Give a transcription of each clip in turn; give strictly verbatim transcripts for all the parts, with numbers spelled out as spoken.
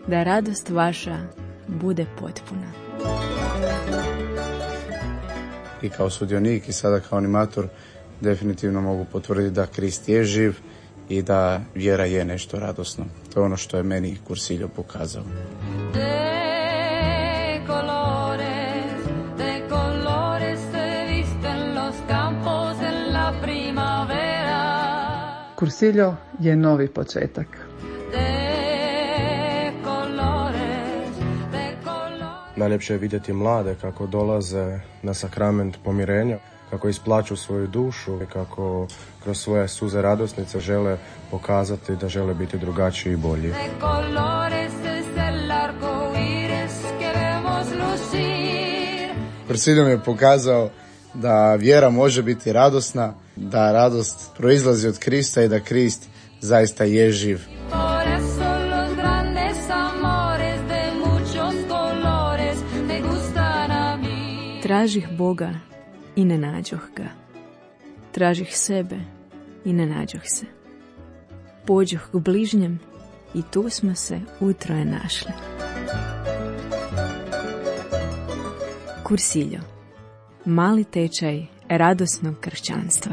da radost vaša bude potpuna. I kao sudionik i sada kao animator definitivno mogu potvrditi da Krist je živ i da vjera je nešto radosno. To je ono što je meni Cursillo pokazao. Cursillo je novi početak. Najljepše je vidjeti mlade kako dolaze na sakrament pomirenja, kako isplaću svoju dušu i kako kroz svoje suze radosnice žele pokazati da žele biti drugačiji i bolji. Cursillo mi je pokazao da vjera može biti radosna, da radost proizlazi od Krista i da Krist zaista je živ. Tražih Boga i ne nađoh ga. Tražih sebe i ne nađoh se. Pođoh k bližnjem i tu smo se utroje našli. Cursillo. Mali tečaj radosnog kršćanstva.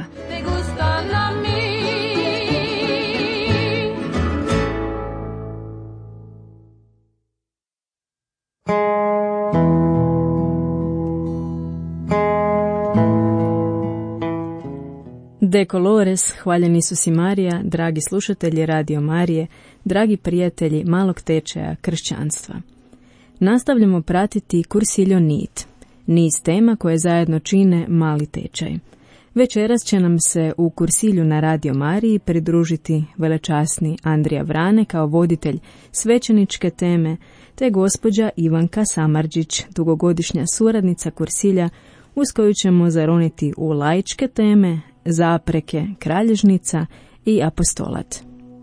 De Colores, hvaljeni Isus i Marija, dragi slušatelji Radio Marije, dragi prijatelji malog tečaja kršćanstva. Nastavljamo pratiti Cursillo nit, niz tema koje zajedno čine mali tečaj. Večeras će nam se u Cursillu na Radio Mariji pridružiti velečasni Andrija Vrane kao voditelj svećeničke teme, te gospođa Ivanka Samardžić, dugogodišnja suradnica Cursilla, uz koju ćemo zaroniti u laičke teme, zapreke, kralježnica i apostolat.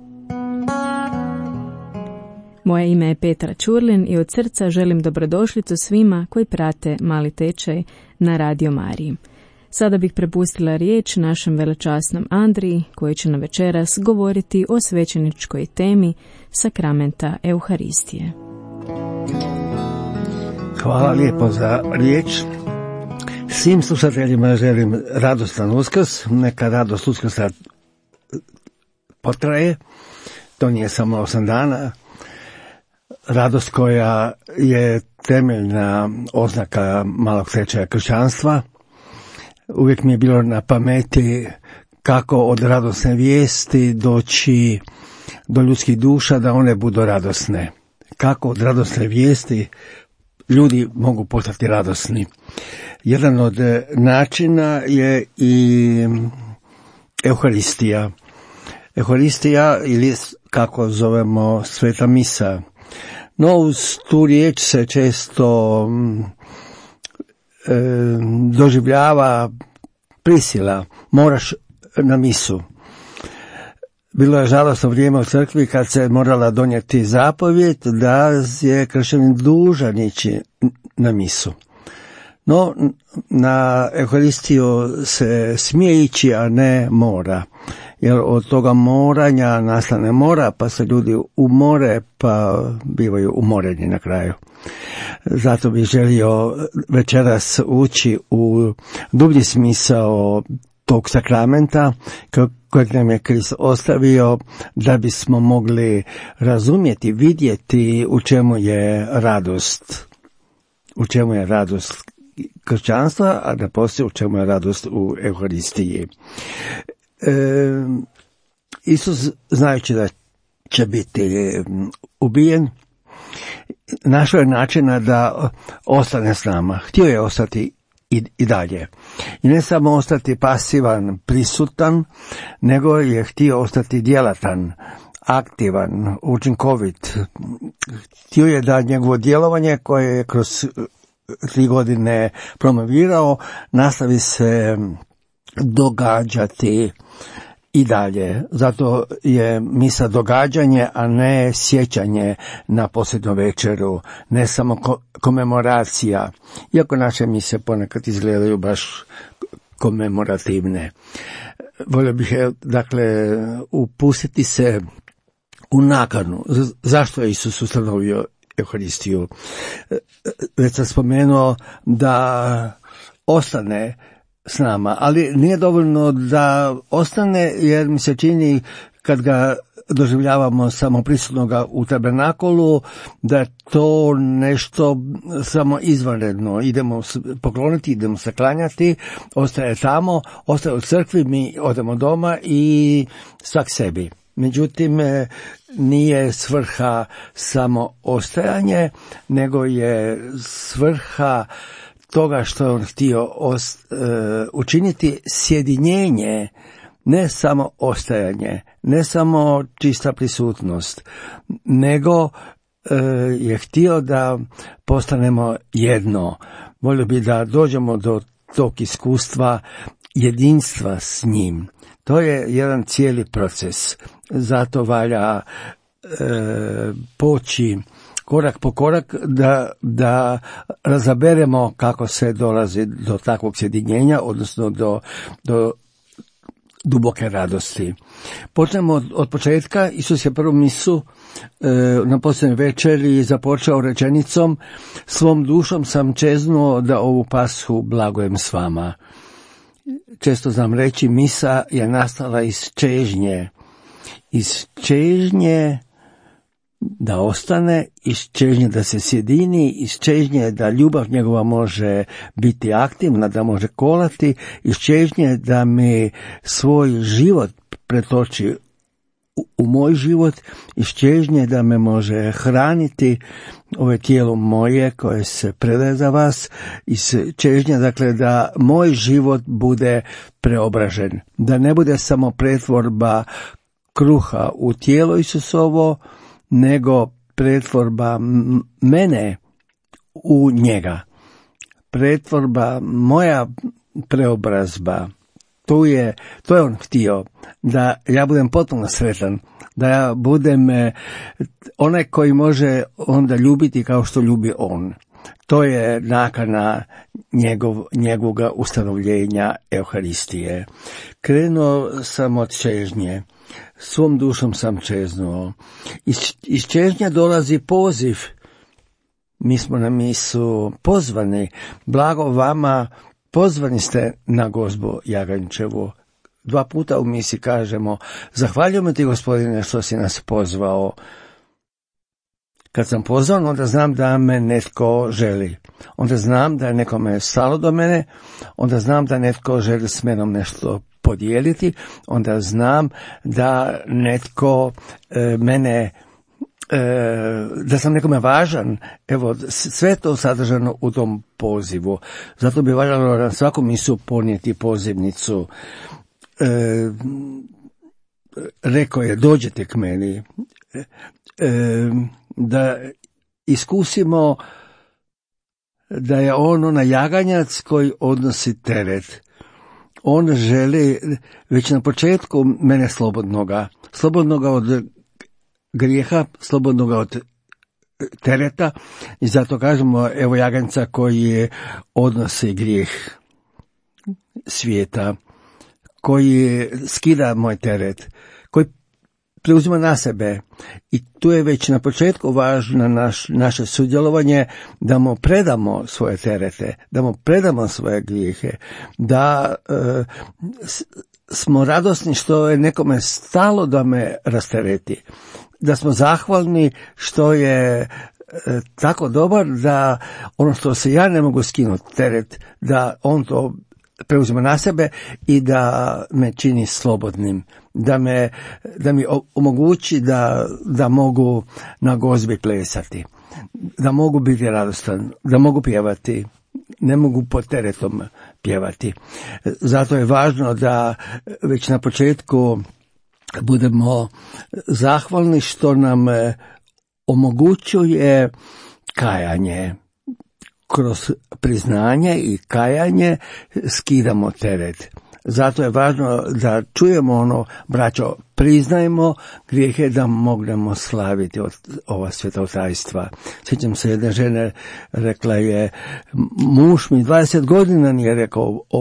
Moje ime je Petra Ćurlin i od srca želim dobrodošlicu svima koji prate mali tečaj na Radio Mariji. Sada bih prepustila riječ našem velečasnom Andriji, koji će na večeras govoriti o svećeničkoj temi sakramenta Euharistije. Hvala lijepo za riječ. Svim slušateljima želim radostan Uskrs, neka radost Uskrsa potraje, to nije samo osam dana, radost koja je temeljna oznaka malog tečaja kršćanstva. Uvijek mi je bilo na pameti kako od radosne vijesti doći do ljudskih duša da one budu radosne. Kako od radosne vijesti ljudi mogu postati radosni. Jedan od načina je i Euharistija. Euharistija ili kako zovemo Sveta misa. No uz tu riječ se često e, doživljava prisila, moraš na misu. Bilo je žalosno vrijeme u crkvi kad se morala donijeti zapovjed da je kršćanin dužan ići na misu. No, na Euharistiju se smije ići, a ne mora. Jer od toga moranja nastane mora, pa se ljudi umore, pa bivaju umoreni na kraju. Zato bih želio večeras ući u dublji smisao tog sakramenta kojeg nam je Krist ostavio da bismo mogli razumjeti, vidjeti u čemu je radost. U čemu je radost kršćanstva, a da poslije u čemu je radost u Euharistiji. E, Isus, znajući da će biti ubijen, našao je načina da ostane s nama. Htio je ostati i, i dalje. I ne samo ostati pasivan, prisutan, nego je htio ostati djelatan, aktivan, učinkovit. Htio je da njegovo djelovanje koje je kroz tri godine promovirao nastavi se događati i dalje. Zato je misa događanje, a ne sjećanje na posljednju večeru, ne samo ko- komemoracija, iako naše mise ponekad izgledaju baš komemorativne. Volio bih, dakle, upustiti se u nakanu. Zašto je Isus ustanovio Euharistiju? Već sam spomenuo da ostane s nama, ali nije dovoljno da ostane, jer mi se čini kad ga doživljavamo samo prisutnoga u tabernakulu, da je to nešto samo izvanredno. Idemo pokloniti, idemo se klanjati, ostaje tamo, ostaje u crkvi, mi odemo doma i svak sebi. Međutim, nije svrha samo ostajanje, nego je svrha toga što je on htio ost, uh, učiniti sjedinjenje, ne samo ostajanje, ne samo čista prisutnost, nego uh, je htio da postanemo jedno. Volio bi da dođemo do tog iskustva jedinstva s njim. To je jedan cijeli proces. Zato valja uh, poći korak po korak da, da razaberemo kako se dolazi do takvog sjedinjenja, odnosno do, do duboke radosti. Počnemo od, od početka. Isus je prvu misu e, na posljednjoj večeri započeo rečenicom: svom dušom sam čeznuo da ovu pashu blagujem s vama. Često znam reći, misa je nastala iz čežnje. Iz čežnje da ostane, iz čežnje da se sjedini, iz čežnje da ljubav njegova može biti aktivna, da može kolati, iz čežnje da mi svoj život pretoči u, u moj život, iz čežnje da me može hraniti ovo tijelo moje koje se predaje za vas, iz čežnje dakle da moj život bude preobražen, da ne bude samo pretvorba kruha u tijelo Isusovo, nego pretvorba mene u njega. Pretvorba, moja preobrazba, tu je, to je on htio, da ja budem potpuno sretan, da ja budem onaj koji može onda ljubiti kao što ljubi on. To je nakana njegov, njegovoga ustanovljenja Euharistije. Krenuo sam od čežnje. Svom dušom sam čeznuo. Iz, iz čežnja dolazi poziv. Mi smo na misu pozvani. Blago vama, pozvani ste na gozbu Jagančevu. Dva puta u misi kažemo: zahvaljujemo ti, Gospodine, što si nas pozvao. Kad sam pozvan, onda znam da me netko želi. Onda znam da je nekome stalo do mene. Onda znam da netko želi s menom nešto podijeliti. Onda znam da netko e, mene, e, da sam nekome važan. Evo, sve to sadržano u tom pozivu. Zato bi valjalo na svakom misu ponijeti pozivnicu. E, rekao je: dođete k meni. E, da iskusimo da je on onaj jaganjac koji odnosi teret. On želi već na početku mene slobodnoga, slobodnoga od grijeha, slobodnoga od tereta, i zato kažemo: evo jaganjca koji odnosi grijeh svijeta, koji skida moj teret, koji preuzima na sebe. I tu je već na početku važno naš, naše sudjelovanje, da mu predamo svoje terete, da mu predamo svoje grijehe, da e, s, smo radosni što je nekome stalo da me rastereti, da smo zahvalni što je e, tako dobar da ono što se ja ne mogu skinuti teret, da on to preuzima na sebe i da me čini slobodnim, da me, da mi omogući da, da mogu na gozbi plesati, da mogu biti radostan, da mogu pjevati, ne mogu pod teretom pjevati. Zato je važno da već na početku budemo zahvalni što nam omogućuje kajanje. Kroz priznanje i kajanje skidamo teret. Zato je važno da čujemo ono: braćo, priznajmo grijehe da mognemo slaviti od ova svetotajstva. Sjećam se jedne žene, rekla je: muž mi dvadeset godina nije rekao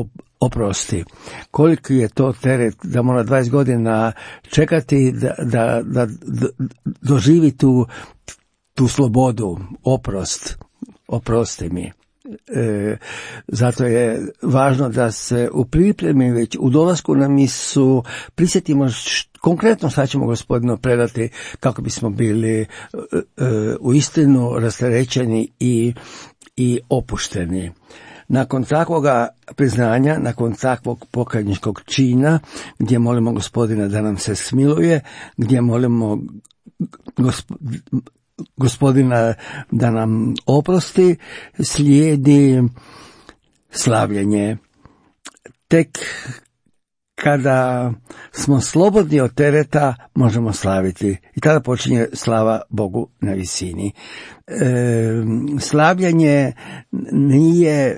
oprosti. Koliki je to teret da mora dvadeset godina čekati da, da, da doživi tu, tu slobodu, oprost, oprosti mi. E, zato je važno da se u pripremi već u dolasku na misu prisjetimo š, konkretno šta ćemo Gospodinu predati kako bismo bili e, e, u istinu rasterećeni i, i opušteni. Nakon takvoga priznanja, nakon takvog pokajničkog čina, gdje molimo Gospodina da nam se smiluje, gdje molimo Gospod, Gospodina da nam oprosti, slijedi slavljenje. Tek kada smo slobodni od tereta, možemo slaviti. I tada počinje slava Bogu na visini. E, slavljenje nije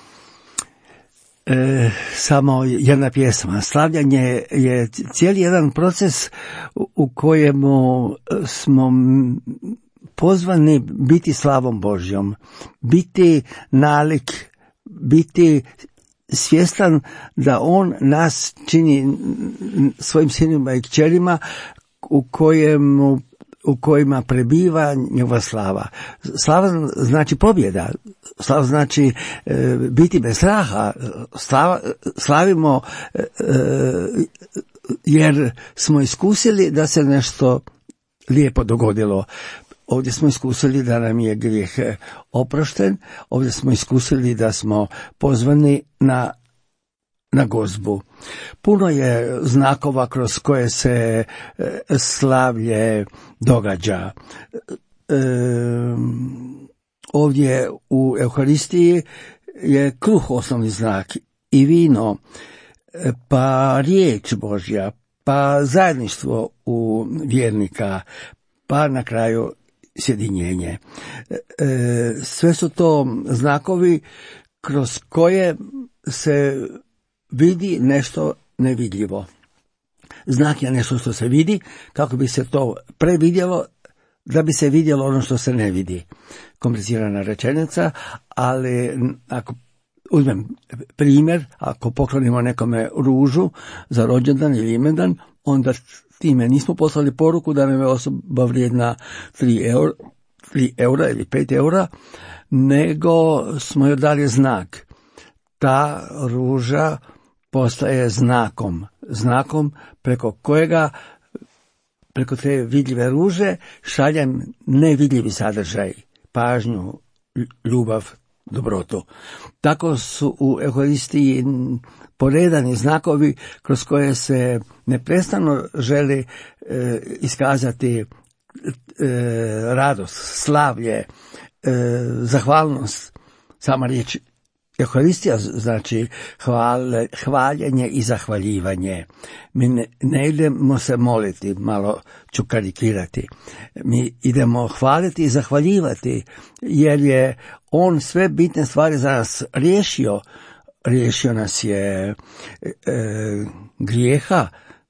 e, samo jedna pjesma. Slavljanje je cijeli jedan proces u kojemu smo pozvani biti slavom Božjom, biti nalik, biti svjestan da on nas čini svojim sinima i kćerima u kojemu u kojima prebiva njegova slava. Slava znači pobjeda, slava znači e, biti bez straha, slava, slavimo e, jer smo iskusili da se nešto lijepo dogodilo. Ovdje smo iskusili da nam je grijeh oprošten, ovdje smo iskusili da smo pozvani na, na gozbu. Puno je znakova kroz koje se slavlje događa. E, ovdje u Euharistiji je kruh osnovni znak i vino, pa riječ Božja, pa zajedništvo u vjernika, pa na kraju sjedinjenje. E, sve su to znakovi kroz koje se vidi nešto nevidljivo. Znak je nešto što se vidi, kako bi se to previdjelo, da bi se vidjelo ono što se ne vidi. Komplicirana rečenica, ali ako uzmem primjer, ako poklonimo nekome ružu za rođendan ili imendan, onda time nismo poslali poruku da nam je osoba vrijedna tri eura, tri eura ili pet eura, nego smo joj dali znak. Ta ruža postaje znakom, znakom preko kojega, preko te vidljive ruže šaljem nevidljivi sadržaj, pažnju, ljubav, dobrotu. Tako su u Euharistiji poredani znakovi kroz koje se neprestano želi e, iskazati e, radost, slavlje, e, zahvalnost. Sama riječ Euharistija znači hvale, hvaljenje i zahvaljivanje. Mi ne, ne idemo se moliti, malo ću karikirati. Mi idemo hvaliti i zahvaljivati, jer je on sve bitne stvari za nas riješio. Riješio nas je e, grijeha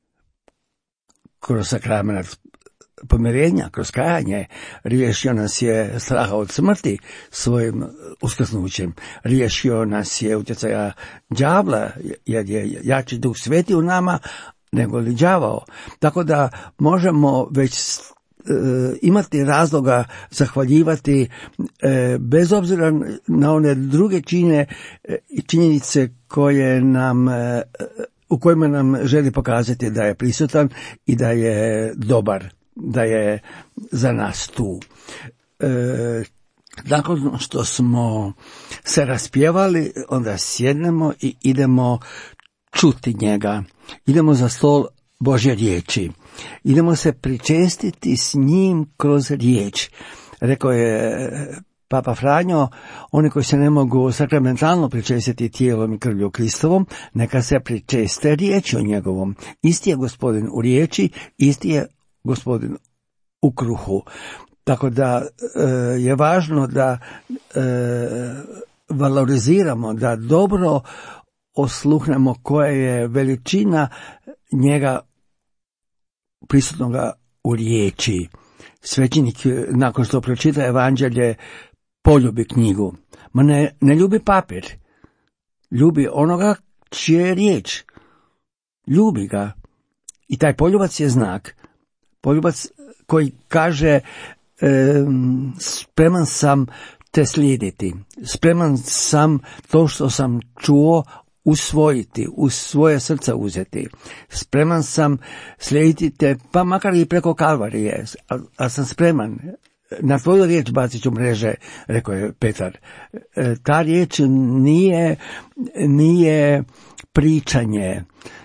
kroz sakrament pomirenja, kroz kajanje. Riješio nas je straha od smrti svojim uskrsnućem. Riješio nas je utjecaja đavla, jer je jači Duh Sveti u nama nego li đavao. Tako da možemo već e, imati razloga zahvaljivati e, bez obzira na one druge čine i činjenice koje nam e, u kojima nam želi pokazati da je prisutan i da je dobar, da je za nas tu. E, nakon što smo se raspjevali, onda sjednemo i idemo čuti njega. Idemo za stol Božje riječi. Idemo se pričestiti s njim kroz riječ. Rekao je Papa Franjo, oni koji se ne mogu sakramentalno pričestiti tijelom i krvlju Kristovom, neka se pričeste riječi o njegovom. Isti je Gospodin u riječi, isti je Gospodin u kruhu. Tako da e, je važno da e, valoriziramo, da dobro osluhnemo koja je veličina njega prisutnoga u riječi. Svećenik nakon što pročita evanđelje poljubi knjigu. Ma ne, ne ljubi papir, ljubi onoga čija je riječ. Ljubi ga. I taj poljubac je znak. Poljubac koji kaže e, spreman sam te slijediti. Spreman sam to što sam čuo usvojiti, u svoje srce uzeti. Spreman sam slijediti te, pa makar i preko Kalvarije, ali al sam spreman. Na tvoju riječ bacit ću mreže, rekao je Petar. E, ta riječ nije, nije pričanje.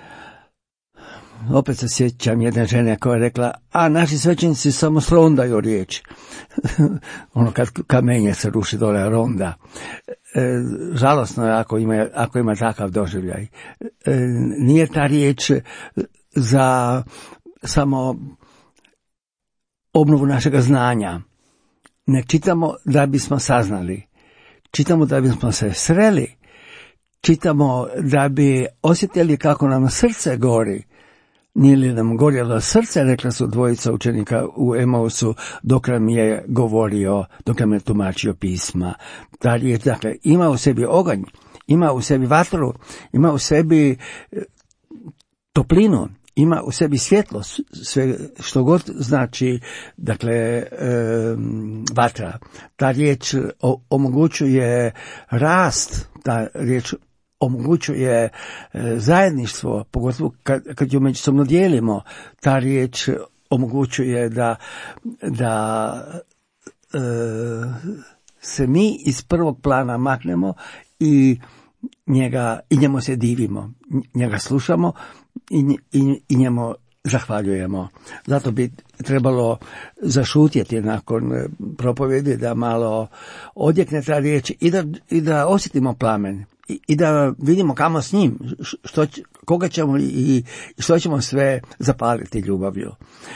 Opet se sjećam jedne žene koja je rekla, a naši svećenici samo srondaju riječ. Ono kad kamenje se ruši dole ronda. E, žalosno je ako ima, ako ima takav doživljaj. E, nije ta riječ za samo obnovu našega znanja. Ne čitamo da bismo saznali. Čitamo da bismo se sreli. Čitamo da bi osjetili kako nam srce gori. Nije li nam gorjelo srce, rekla su dvojica učenika u Emausu, dok nam je govorio, dok nam je tumačio pisma. Ta riječ, dakle, ima u sebi oganj, ima u sebi vatru, ima u sebi toplinu, ima u sebi svjetlo, sve što god znači, dakle, e, vatra. Ta riječ omogućuje rast, ta riječ omogućuje zajedništvo, pogotovo kad, kad ju međusobno dijelimo. Ta riječ omogućuje da, da e, se mi iz prvog plana maknemo i njega, i njemu se divimo, njega slušamo i, i, i njemu zahvaljujemo. Zato bi trebalo zašutjeti nakon propovjedi, da malo odjekne ta riječ i da, i da osjetimo plamen. I da vidimo kamo s njim, što, koga ćemo i što ćemo sve zapaliti ljubavlju.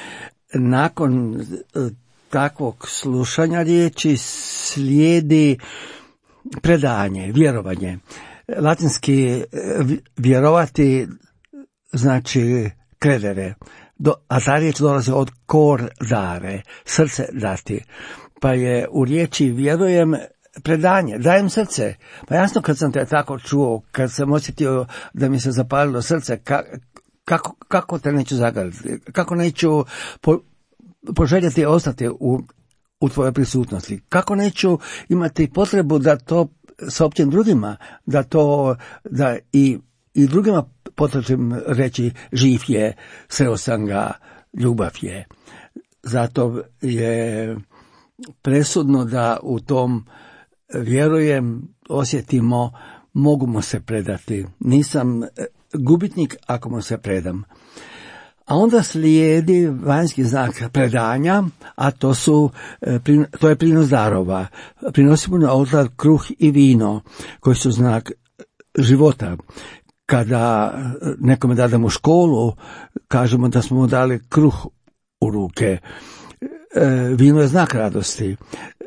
Nakon takvog slušanja riječi slijedi predanje, vjerovanje. Latinski vjerovati znači credere, do, a ta riječ dolazi od cor dare, srce dati. Pa je u riječi vjerujem predanje, dajem srce. Pa jasno, kad sam te tako čuo, kad sam osjetio da mi se zapalilo srce, ka, kako, kako te neću zagaditi, kako neću po, poželjeti ostati u, u tvojoj prisutnosti, kako neću imati potrebu da to saopćim drugima, da to, da i, i drugima potražim reći živ je, sreo sam ga, ljubav je. Zato je presudno da u tom vjerujem, osjetimo, mogu mu se predati. Nisam gubitnik ako mu se predam. A onda slijedi vanjski znak predanja, a to su, to je prinos darova. Prinosimo na oltar kruh i vino, koji su znak života. Kada nekome dademo školu, kažemo da smo mu dali kruh u ruke. Vino je znak radosti.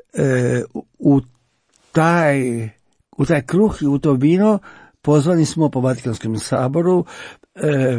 U taj, u taj kruh i u to vino pozvani smo po Vatikanskom saboru e,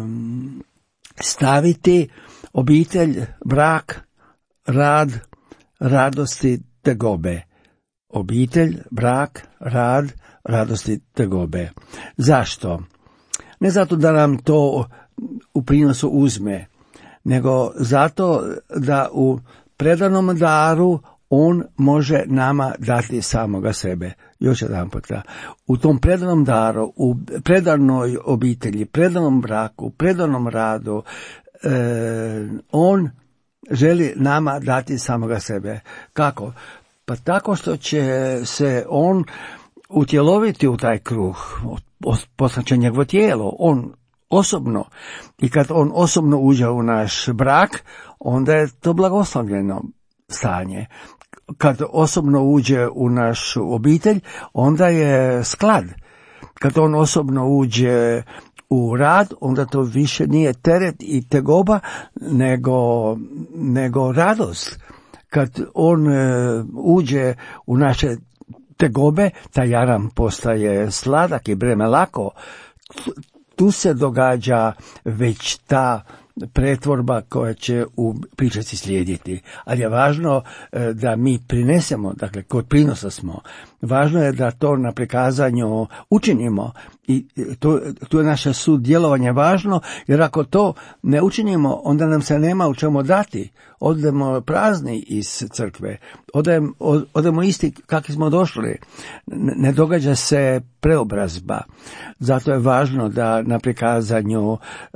staviti obitelj, brak, rad, radosti, tegobe. Obitelj, brak, rad, radosti, tegobe. Zašto? Ne zato da nam to u prinosu uzme, nego zato da u predanom daru on može nama dati samoga sebe. Još jedan puta. U tom predanom daru, u predanoj obitelji, predanom braku, predanom radu, e, on želi nama dati samoga sebe. Kako? Pa tako što će se on utjeloviti u taj kruh, postaće njegovo tijelo, on osobno. I kad on osobno uđe u naš brak, onda je to blagoslovljeno stanje. Kad osobno uđe u našu obitelj, onda je sklad. Kad on osobno uđe u rad, onda to više nije teret i tegoba, nego, nego radost. Kad on e, uđe u naše tegobe, taj jaram postaje sladak i breme lako. Tu se događa već ta pretvorba koja će u pričaci slijediti. Ali je važno e, da mi prinesemo, dakle kod prinosa smo, važno je da to na prikazanju učinimo i to, to je naše sudjelovanje važno, jer ako to ne učinimo, onda nam se nema u čemu dati. Odemo prazni iz crkve, odemo, odemo isti kakvi smo došli, ne događa se preobrazba. Zato je važno da na prikazanju e,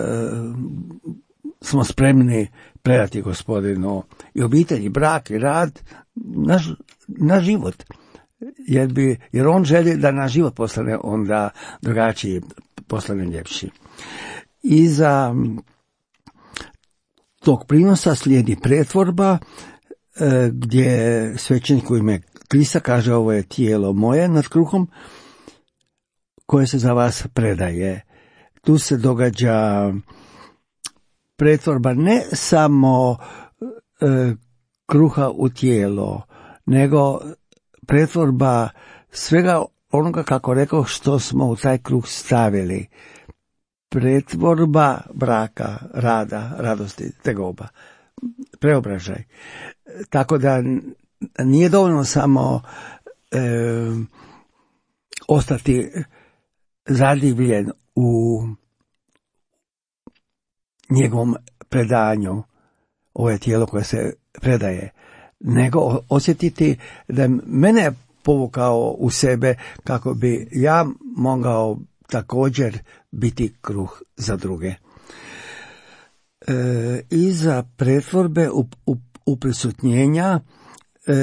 smo spremni predati Gospodinu i obitelji, brak i rad, naš, naš život. Jer, bi, jer on želi da naš život postane onda drugačiji, postane ljepši. I za tog prinosa slijedi pretvorba, e, gdje svećenik u ime Krista kaže ovo je tijelo moje nad kruhom koje se za vas predaje. Tu se događa pretvorba ne samo e, kruha u tijelo, nego pretvorba svega onoga, kako rekao, što smo u taj kruh stavili. Pretvorba braka, rada, radosti, tegoba, preobražaj. Tako da nije dovoljno samo e, ostati zadivljen u njegovom predanju, ovo je tijelo koje se predaje, nego osjetiti da mene povukao u sebe kako bi ja mogao također biti kruh za druge. E, iza pretvorbe u, u, uprisutnjenja e,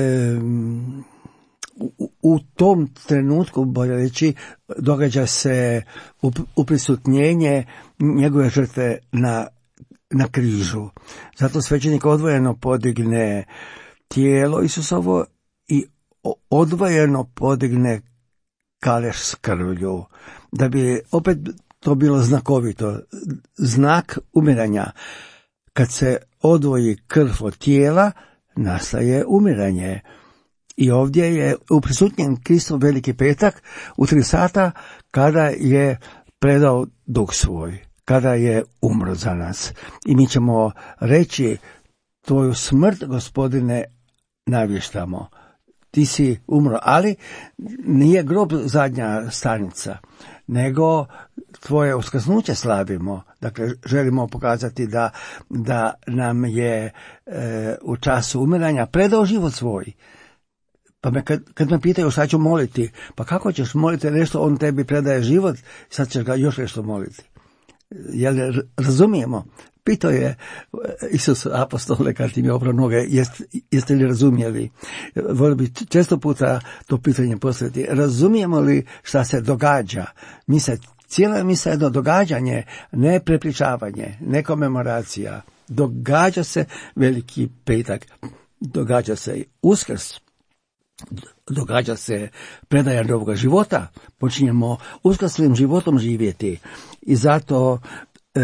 u, u tom trenutku, bolje reći, događa se uprisutnjenje njegove žrtve na, na križu. Zato svećenik odvojeno podigne tijelo Isusovo i odvojeno podigne kaleš s krvlju, da bi opet to bilo znakovito, znak umiranja. Kad se odvoji krv od tijela, nastaje umiranje. I ovdje je uprisutnjen Kristov veliki petak u tri sata, kada je predao duh svoj, kada je umro za nas. I mi ćemo reći, tvoju smrt, Gospodine, navještamo. Ti si umro, ali nije grob zadnja stanica, nego tvoje uskrsnuće slavimo. Dakle, želimo pokazati da, da nam je e, u času umiranja predao život svoj. Pa me, kad, kad me pitaju šta ću moliti, pa kako ćeš moliti nešto, on tebi predaje život, sad ćeš ga još nešto moliti. Jel razumijemo? Pitao je Isus apostole kad im je oprao noge, jest, jeste li razumjeli? Volio bi često puta to pitanje postaviti. Razumijemo li šta se događa? Mi se, cijela misa je jedno događanje, ne prepričavanje, ne komemoracija. Događa se veliki petak, događa se Uskrs, događa se predaja novog života, počinjemo uskrslim životom živjeti i zato e,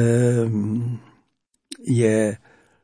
je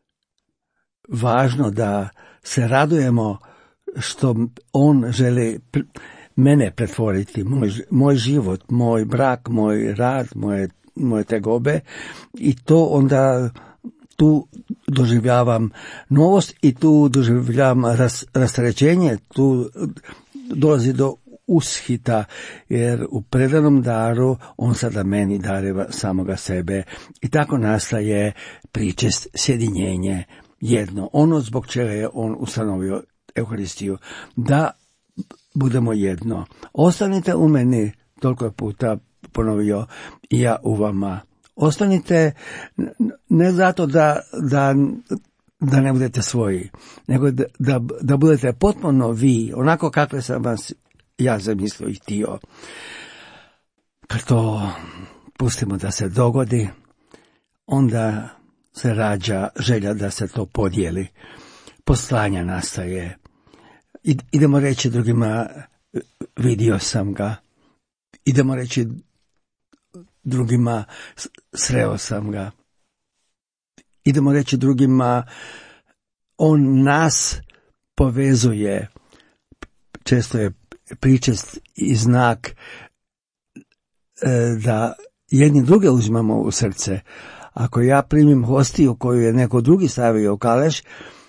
važno da se radujemo što on želi mene pretvoriti, moj, moj život, moj brak, moj rad, moje, moje tegobe, i to onda tu doživljavam novost i tu doživljavam ras, rasterećenje, tu dolazi do ushita, jer u predanom daru on sada meni dareva samoga sebe i tako nastaje pričest, sjedinjenje, jedno, ono zbog čega je on ustanovio Euharistiju, da budemo jedno. Ostanite u meni, toliko je puta ponovio, i ja u vama. Ostanite ne zato da, da, da ne budete svoji, nego da, da, da budete potpuno vi, onako kakve sam vas ja zamislio i htio. Kad to pustimo da se dogodi, onda se rađa želja da se to podijeli. Poslanja nastaje. Idemo reći drugima, vidio sam ga. Idemo reći drugima, sreo sam ga. Idemo reći drugima, on nas povezuje. Često je pričest i znak da jedni druge uzimamo u srce, Ako ja primim hostiju koju je neko drugi stavio u kaleš,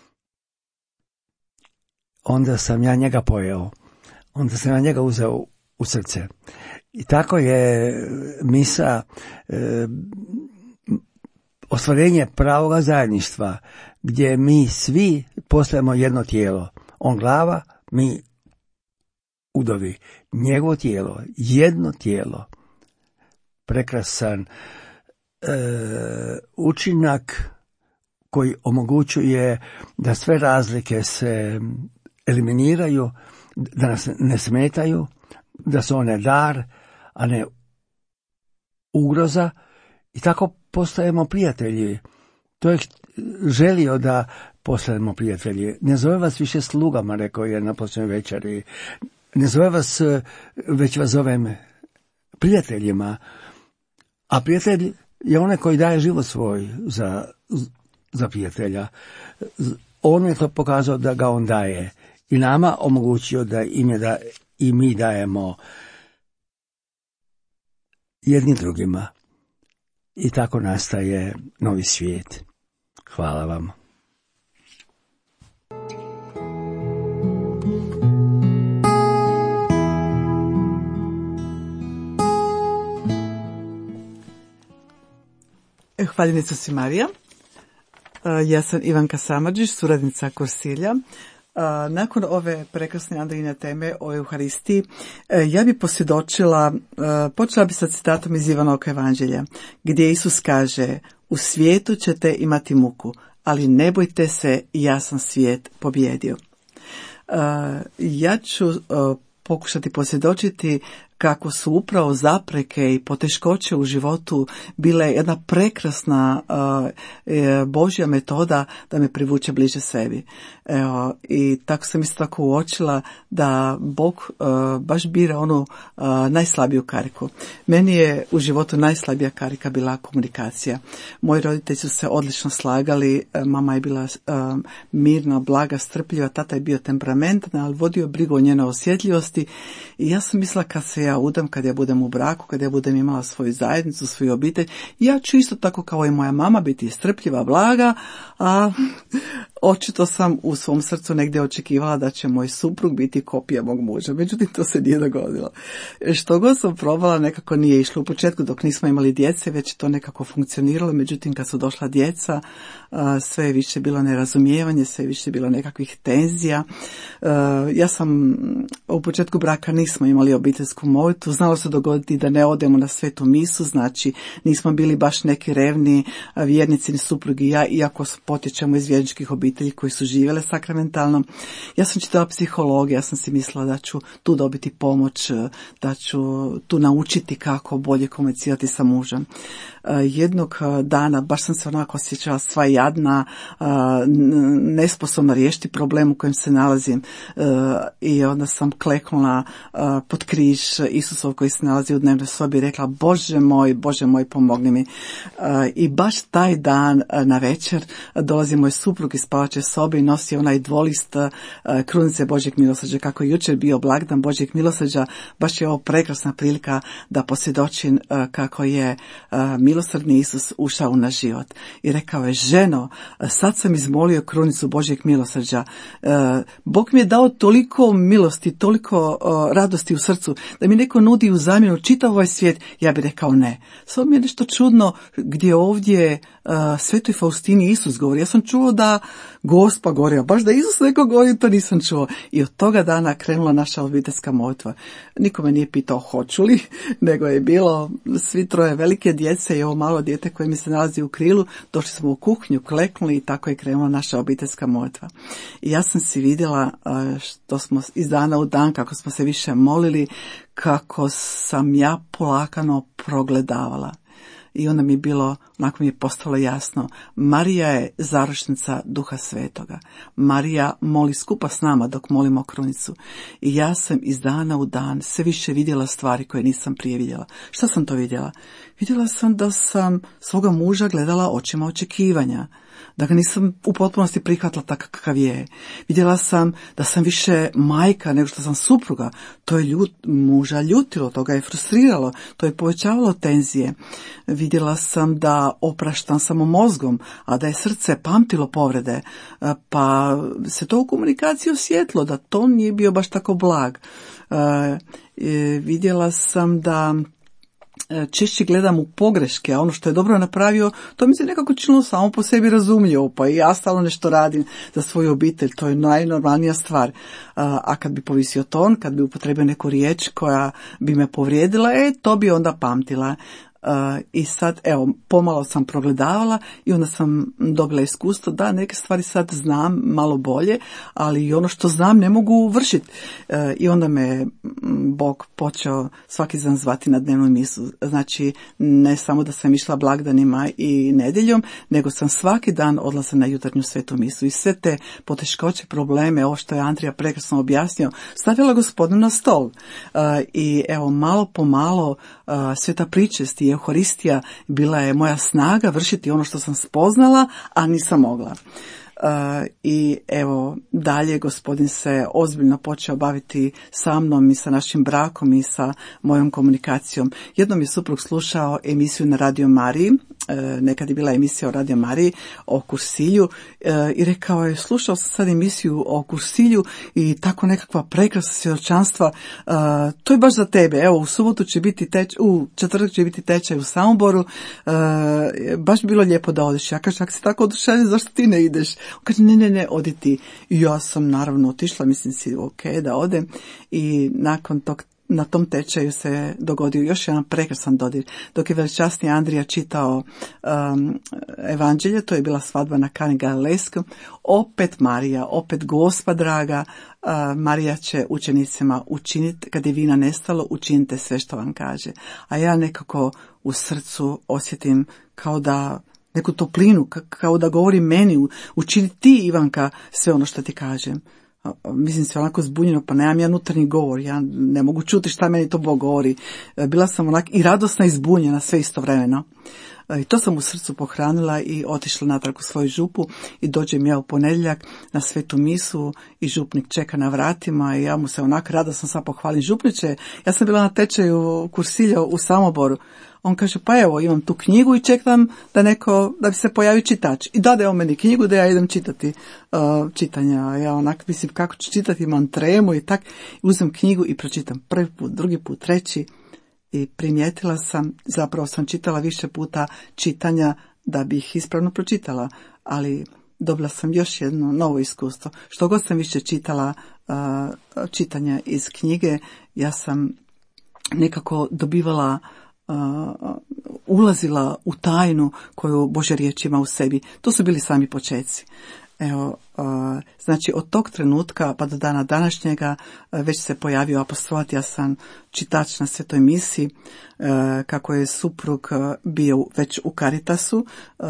onda sam ja njega pojeo. Onda sam ja njega uzeo u srce. I tako je misa e, ostvarenje pravoga zajedništva, gdje mi svi postajemo jedno tijelo. On glava, mi udovi. Njegovo tijelo, jedno tijelo. Prekrasan e, učinak koji omogućuje da sve razlike se eliminiraju, da nas ne smetaju, da su one dar, a ne ugroza, i tako postajemo prijatelji. To je želio da postanemo prijatelji. Ne zove vas više slugama, rekao je na posljednjoj večeri. Ne zove vas, već vas zovem prijateljima. A prijatelj je onaj koji daje život svoj za, za prijatelja. On je to pokazao da ga on daje. I nama omogućio da im je da i mi dajemo jedni drugima. I tako nastaje novi svijet. Hvala vam. Hvaljenica si Marija. Ja sam Ivanka Samardžić, suradnica Kursilja. Nakon ove prekrasne Andrijine teme o Euharistiji, ja bi posvjedočila, počela bi sa citatom iz Ivanovog evanđelja, gdje Isus kaže: u svijetu ćete imati muku, ali ne bojte se, ja sam svijet pobjedio. Ja ću pokušati posvjedočiti kako su upravo zapreke i poteškoće u životu bile jedna prekrasna uh, Božja metoda da me privuče bliže sebi. Evo, i tako sam isto tako uočila da Bog uh, baš bira onu uh, najslabiju kariku. Meni je u životu najslabija karika bila komunikacija. Moji roditelji su se odlično slagali, mama je bila uh, mirna, blaga, strpljiva, tata je bio temperamentan, ali vodio brigu o njenoj osjetljivosti, i ja sam mislila kad se ja udam, kad ja budem u braku, kad ja budem imala svoju zajednicu, svoju obitelj, ja ću isto tako kao i moja mama biti strpljiva, blaga, a očito sam u svom srcu negdje očekivala da će moj suprug biti kopija mog muža. Međutim, to se nije dogodilo. Što god sam probala, nekako nije išlo. U početku dok nismo imali djece, već je to nekako funkcioniralo. Međutim, kad su došla djeca, sve je više bilo nerazumijevanje, sve je više bilo nekakvih tenzija. Ja sam u početku braka nismo imali obiteljsku molitvu. Znalo se dogoditi da ne odemo na svetu misu, znači nismo bili baš neki revni vjernici ni suprug i ja, iako potječemo iz vjerničkih obitelji koji su živjele sakramentalno. Ja sam čitala psihologiju, ja sam si mislila da ću tu dobiti pomoć, da ću tu naučiti kako bolje komunicirati sa mužem. Jednog dana baš sam se onako osjećala sva jadna, nesposobna riješiti problem u kojem se nalazim, i onda sam kleknula pod križ Isusov koji se nalazi u dnevnoj sobi i rekla: Bože moj, Bože moj, pomogni mi. I baš taj dan na večer dolazi moj suprug iz spavače sobe i nosi onaj dvolist krunice Božjeg milosrđa. Kako je jučer bio blagdan Božjeg milosrđa, baš je ovo prekrasna prilika da posvjedočim kako je milosrdni Isus ušao u naš život. I rekao je: ženo, sad sam izmolio krunicu Božjeg milosrđa. Bog mi je dao toliko milosti, toliko radosti u srcu, da mi neko nudi u zamjenu čitav ovaj svijet. Ja bih rekao ne. Samo mi je nešto čudno gdje ovdje uh, Svetoj Faustini Isus govori. Ja sam čuo da Gospa govori, a baš da Isus neko govori, to nisam čuo. I od toga dana krenula naša obiteljska molitva. Nikome nije pitao hoću li, nego je bilo svi troje velike djece i ovo malo dijete koje mi se nalazi u krilu. Došli smo u kuhinju, kleknuli i tako je krenula naša obiteljska molitva. I ja sam si vidjela uh, što smo iz dana u dan, kako smo se više molili, kako sam ja polakano progledavala. I onda mi je bilo, onako mi je postalo jasno, Marija je zaročnica Duha Svetoga. Marija moli skupa s nama dok molimo krunicu. I ja sam iz dana u dan sve više vidjela stvari koje nisam prije vidjela. Šta sam to vidjela? Vidjela sam da sam svoga muža gledala očima očekivanja. da ga nisam u potpunosti prihvatila tako kakav je. Vidjela sam da sam više majka nego što sam supruga. To je ljut, muža ljutilo, to ga je frustriralo, to je povećavalo tenzije. Vidjela sam da opraštam samo mozgom, a da je srce pamtilo povrede, pa se to u komunikaciji osjetilo, da to nije bio baš tako blag. Vidjela sam da češće gledam u pogreške, a ono što je dobro napravio, to mi se nekako činilo samo po sebi razumljivo, pa i ja stalno nešto radim za svoju obitelj, to je najnormalnija stvar. A kad bi povisio ton, kad bi upotrebio neku riječ koja bi me povrijedila, e, to bi onda pamtila. Uh, i sad, evo, pomalo sam progledavala i onda sam dobila iskustvo da neke stvari sad znam malo bolje, ali i ono što znam ne mogu vršiti. Uh, I onda me Bog počeo svaki dan zvati na dnevnu misu. Znači, ne samo da sam išla blagdanima i nedjeljom, nego sam svaki dan odlazila na jutarnju svetu misu. I sve te poteškoće, probleme, ovo što je Andrija prekrasno objasnio, stavila Gospodinu na stol. Uh, I evo, malo po malo uh, sveta pričest i Euharistija bila je moja snaga vršiti ono što sam spoznala, a nisam mogla. Uh, I evo, dalje Gospodin se ozbiljno počeo baviti sa mnom i sa našim brakom i sa mojom komunikacijom. Jednom je suprug slušao emisiju na Radio Mariji, uh, nekad je bila emisija o Radio Mariji o kursilju, uh, i rekao je, slušao sam sad emisiju o kursilju i tako nekakva prekrasna svjedočanstva, uh, to je baš za tebe. Evo, u subotu će biti teč, u četvrtak će biti tečaj u Samoboru, uh, baš bi bilo lijepo da odeš. Ja kažem, ako si tako oduševljen, zašto ti ne ideš? On kaže, ne, ne, ne, odi ti. I ja sam naravno otišla, mislim si, ok, da odem. I nakon tog, na tom tečaju se dogodio još jedan prekrasan dodir. Dok je veličasni Andrija čitao um, evanđelje, to je bila svadba na Kani Galilejskom, opet Marija, opet Gospa draga, uh, Marija će učenicima učiniti, kad je vina nestalo, učinite sve što vam kaže. A ja nekako u srcu osjetim kao da neku toplinu, kao da govori meni, učini ti, Ivanka, sve ono što ti kažem. Mislim se onako zbunjeno, pa nemam ja unutarnji govor, ja ne mogu čuti šta meni to Bog govori. Bila sam onak i radosna i zbunjena sve istovremeno. I to sam u srcu pohranila i otišla natrag u svoju župu i dođem ja u ponedjeljak na svetu misu i župnik čeka na vratima i ja mu se onak radosno sad pohvalim. Župniče, ja sam bila na tečaju kursilja u Samoboru. On kaže, pa evo, imam tu knjigu i čekam da neko, da bi se pojavi čitač. I dade on meni knjigu da ja idem čitati uh, čitanja. Ja onak mislim kako ću čitati, imam tremu i tak. Uzem knjigu i pročitam prvi put, drugi put, treći. I primijetila sam, zapravo sam čitala više puta čitanja da bi ih ispravno pročitala. Ali dobila sam još jedno novo iskustvo. Što god sam više čitala uh, čitanja iz knjige, ja sam nekako dobivala Uh, ulazila u tajnu koju Božja riječ ima u sebi. To su bili sami počeci. Evo, uh, znači od tog trenutka pa do dana današnjega uh, već se pojavio apostolat. Ja sam čitač na svetoj misi, uh, kako je suprug uh, bio već u Caritasu, uh,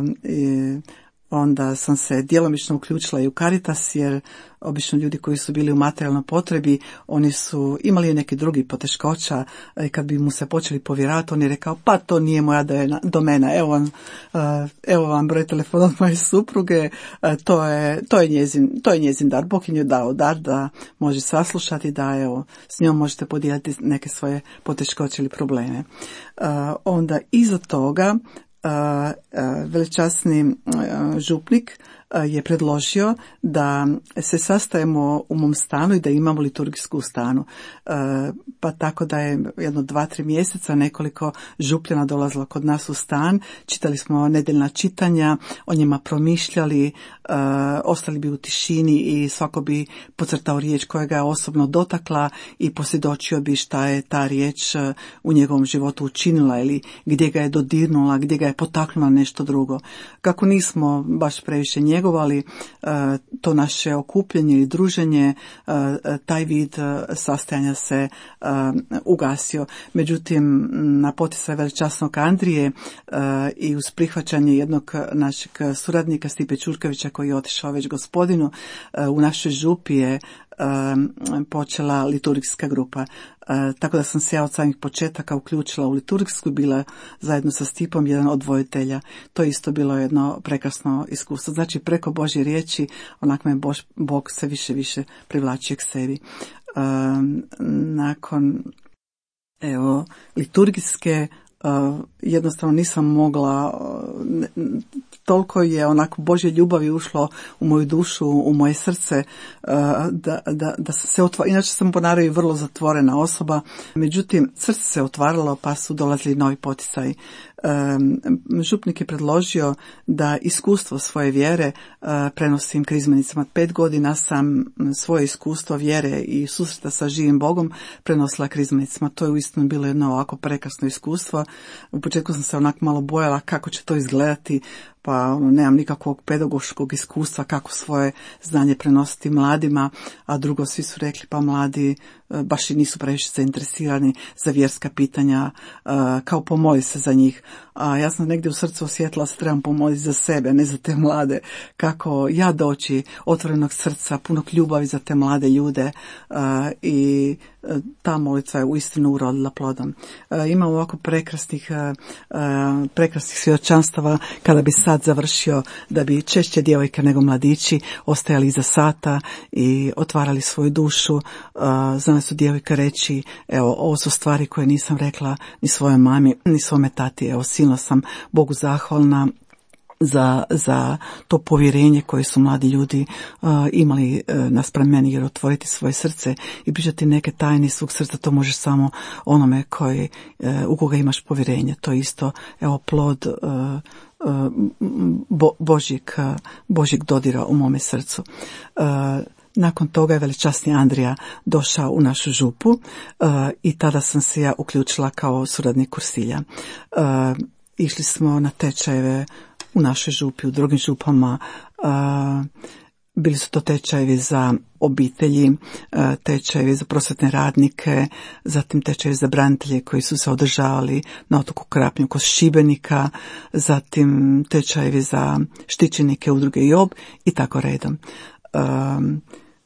i onda sam se djelomično uključila i u Caritas, jer obično ljudi koji su bili u materijalnoj potrebi, oni su imali neke drugi poteškoća i kad bi mu se počeli povjeravati, on je rekao, pa to nije moja domena, evo vam, evo vam broj telefona od moje supruge, to je, to je njezin, to je njezin dar, Bog je nju dao dar da može saslušati, da evo, s njom možete podijeliti neke svoje poteškoće ili probleme. Onda iza toga veličasni župnik je predložio da se sastajemo u mom stanu i da imamo liturgijsku stanu. Pa tako da je jedno dva, tri mjeseca nekoliko župljana dolazilo kod nas u stan, čitali smo nedeljna čitanja, o njima promišljali, ostali bi u tišini i svako bi podcrtao riječ koja ga je osobno dotakla i posvjedočio bi šta je ta riječ u njegovom životu učinila ili gdje ga je dodirnula, gdje ga je potaknula nešto drugo. Kako nismo baš previše njegovali to naše okupljanje i druženje, taj vid sastajanja se ugasio. Međutim, na poticaj veličasnog Andrije i uz prihvaćanje jednog našeg suradnika Stipe Ćurkovića koji je otišao već Gospodinu, u našoj župi je počela liturgijska grupa. Tako da sam se ja od samih početaka uključila u liturgijsku, bila zajedno sa Stipom jedan od voditelja. To je isto bilo jedno prekrasno iskustvo. Znači preko Božje riječi onak me Bož, Bog se više više privlačio k sebi. Nakon evo liturgijske Uh, jednostavno nisam mogla, uh, toliko je onako Božje ljubavi ušlo u moju dušu, u moje srce, uh, da, da, da sam se otvorila. Inače sam po naravi vrlo zatvorena osoba, međutim srce se otvaralo pa su dolazili novi poticaji. Um, župnik je predložio da iskustvo svoje vjere uh, prenosim krizmanicama. Pet godina sam svoje iskustvo vjere i susreta sa živim Bogom prenosila krizmanicama. To je uistinu bilo jedno ovako prekrasno iskustvo. U početku sam se onako malo bojala kako će to izgledati, pa ono, nemam nikakvog pedagoškog iskustva kako svoje znanje prenositi mladima, a drugo svi su rekli pa mladi baš i nisu previše zainteresirani za vjerska pitanja, kao pomoli se za njih. A ja sam negdje u srcu osjetila se trebam pomoliti za sebe, ne za te mlade, kako ja doći otvorenog srca, punog ljubavi za te mlade ljude, i ta molitva je uistinu urodila plodom. Imam ovako prekrasnih, prekrasnih svjedočanstava kada bi sad završio, da bi češće djevojke nego mladići ostajali iza sata i otvarali svoju dušu. Znali su djevojka reći, evo, ovo su stvari koje nisam rekla ni svojoj mami, ni svome tati. Evo, silno sam Bogu zahvalna za, za to povjerenje koje su mladi ljudi uh, imali uh, naspram meni, jer otvoriti svoje srce i pričati neke tajne svog srca, to možeš samo onome koji, uh, u koga imaš povjerenje. To je isto, evo, plod uh, uh, bo, Božjeg, uh, Božjeg dodira u mome srcu. Uh, Nakon toga je veličasni Andrija došao u našu župu uh, i tada sam se ja uključila kao suradnik kursilja. Uh, išli smo na tečajeve u našoj župi, u drugim župama. Uh, bili su to tečajevi za obitelji, uh, tečajevi za prosvjetne radnike, zatim tečajevi za branitelje koji su se održavali na otoku Krapnju kod Šibenika, zatim tečajevi za štićenike udruge Job i tako redom. Um,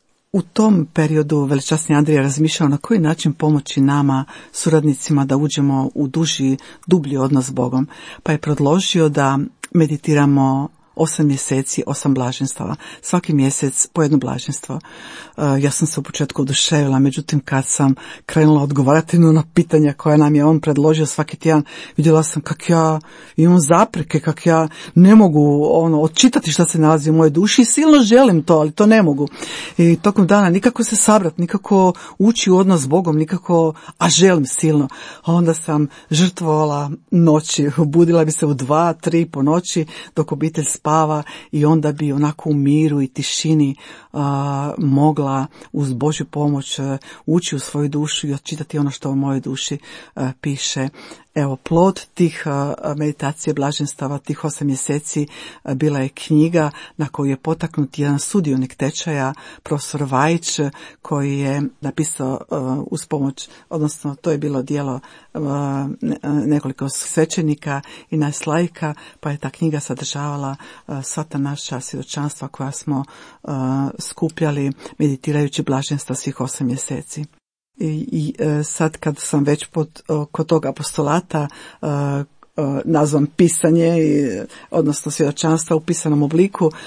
U tom periodu veličasni Andrija razmišljao na koji način pomoći nama, suradnicima, da uđemo u duži, dublji odnos s Bogom. Pa je predložio da meditiramo osam mjeseci, osam blaženstava. Svaki mjesec po jedno blaženstvo. Uh, ja sam se u početku oduševila, međutim kad sam krenula odgovarati na pitanja koja nam je on predložio svaki tjedan, vidjela sam kak ja imam zapreke, kak ja ne mogu ono odčitati šta se nalazi u mojoj duši i silno želim to, ali to ne mogu. I tokom dana nikako se sabrati, nikako ući u odnos s Bogom, nikako, a želim silno. A onda sam žrtvovala noći, budila bi se u dva, tri po noći dok obitelj spava i onda bi onako u miru i tišini uh, mogla uz Božju pomoć uh, ući u svoju dušu i odčitati ono što u mojoj duši uh, piše. Evo, plod tih uh, meditacije blaženstava, tih osam mjeseci, uh, bila je knjiga na koju je potaknut jedan sudionik tečaja, profesor Vajić, koji je napisao uh, uz pomoć, odnosno to je bilo djelo uh, nekoliko svećenika i nas laika, pa je ta knjiga sadržavala uh, sva ta naša svjedočanstva koja smo uh, skupljali meditirajući blaženstva svih osam mjeseci. I, i sad kad sam već pod, kod tog apostolata uh, uh, nazvan pisanje, i, odnosno svjedočanstva u pisanom obliku, uh,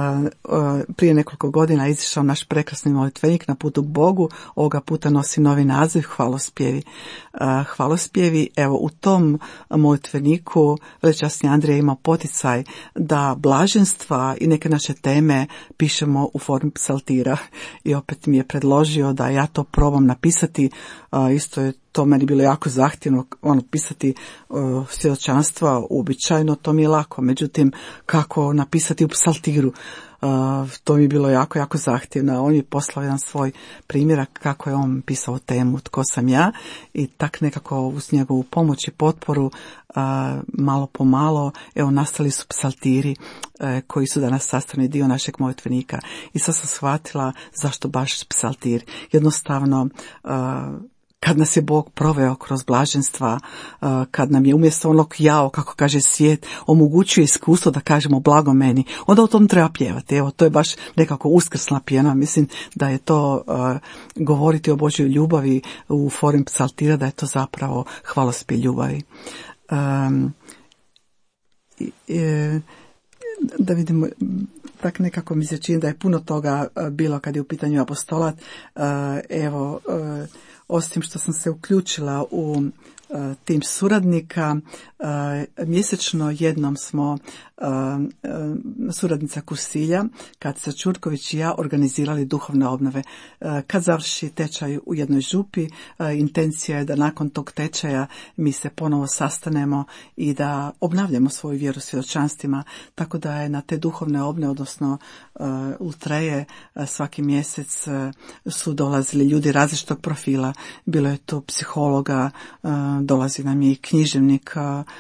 uh, prije nekoliko godina izišao naš prekrasni molitvenik Na putu k Bogu. Ovoga puta nosi novi naziv Hvalospjevi. Uh, hvalospjevi, evo, u tom molitveniku veličasni Andrija ima poticaj da blaženstva i neke naše teme pišemo u formi psaltira i opet mi je predložio da ja to probam napisati. Uh, isto je to meni bilo jako zahtjevno, ono, pisati uh, svjedočanstva uobičajeno, to mi je lako, međutim kako napisati u psaltiru, uh, to mi je bilo jako, jako zahtjevno. On je poslao jedan svoj primjerak kako je on pisao temu Tko sam ja, i tak nekako uz njegovu pomoć i potporu uh, malo po malo, evo, nastali su psaltiri uh, koji su danas sastavni dio našeg molitvenika. I sad sam shvatila zašto baš psaltir. Jednostavno, uh, kad nas je Bog proveo kroz blaženstva, kad nam je umjesto onog jao, kako kaže svijet, omogućuje iskustvo da kažemo blago meni, onda o tom treba pjevati. Evo, to je baš nekako uskrsna pjena. Mislim da je to uh, govoriti o Božjoj ljubavi u formi psaltira, da je to zapravo hvalospjev ljubavi. Um, i, i, da vidimo, tak nekako mi se čini da je puno toga bilo kad je u pitanju apostolat. Uh, evo, uh, osim što sam se uključila u uh, tim suradnika, uh, mjesečno jednom smo uh, uh, suradnica Kursilja, kad se Čurković i ja organizirali duhovne obnove. Uh, kad završi tečaj u jednoj župi, uh, intencija je da nakon tog tečaja mi se ponovo sastanemo i da obnavljamo svoju vjeru svjedočanstvima, tako da je na te duhovne obnove, odnosno uh, ultreje, uh, svaki mjesec uh, su dolazili ljudi različitog profila. Bilo je tu psihologa, uh, dolazi nam je i književnik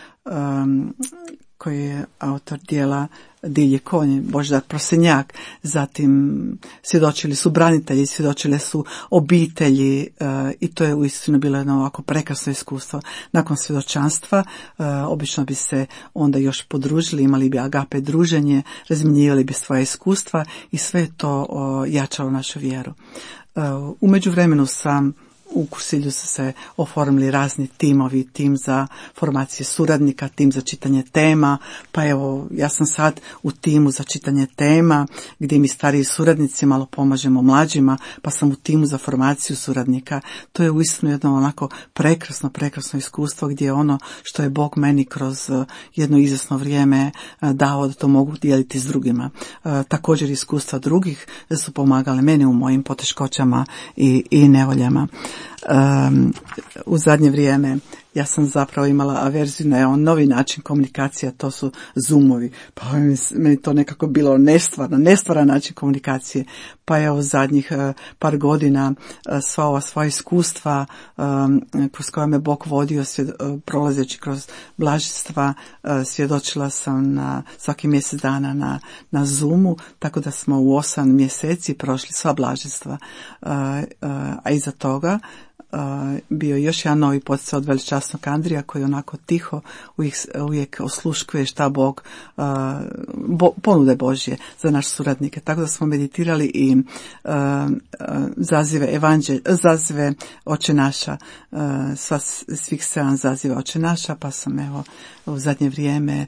um, koji je autor dijela Divlji konj, Božidar Prosenjak, zatim svjedočili su branitelji, svjedočile su obitelji uh, i to je uistinu bilo jedno ovako prekrasno iskustvo. Nakon svjedočanstva uh, obično bi se onda još podružili, imali bi agape druženje, razmjenjivali bi svoje iskustva i sve je to uh, jačalo našu vjeru. Uh, u međuvremenu sam U Kursilju su se oformili razni timovi, tim za formacije suradnika, tim za čitanje tema, pa evo ja sam sad u timu za čitanje tema gdje mi stariji suradnici malo pomažemo mlađima, pa sam u timu za formaciju suradnika. To je uistinu jedno onako prekrasno, prekrasno iskustvo gdje ono što je Bog meni kroz jedno izvjesno vrijeme dao da to mogu dijeliti s drugima. Također iskustva drugih su pomagale meni u mojim poteškoćama i, i nevoljama. Um, u zadnje vrijeme ja sam zapravo imala averziju na on novi način komunikacije, to su Zoomovi. Pa meni to nekako bilo nestvarno, nestvaran način komunikacije. Pa evo zadnjih uh, par godina uh, sva ova svoja iskustva um, kroz koja me Bog vodio svjed, uh, prolazeći kroz blaženstva, uh, svjedočila sam na svaki mjesec dana na, na Zoomu, tako da smo u osam mjeseci prošli sva blaženstva. Uh, uh, a iza toga Uh, bio još jedan novi poticaj od veličasnog Andrija koji onako tiho uvijek, uvijek osluškuje šta Bog uh, bo, ponude Božje za naše suradnike. Tako da smo meditirali i uh, uh, zazive evanđelj, zazive Oče naša, uh, sva, svih sedam zaziva Oče naša, pa sam evo u zadnje vrijeme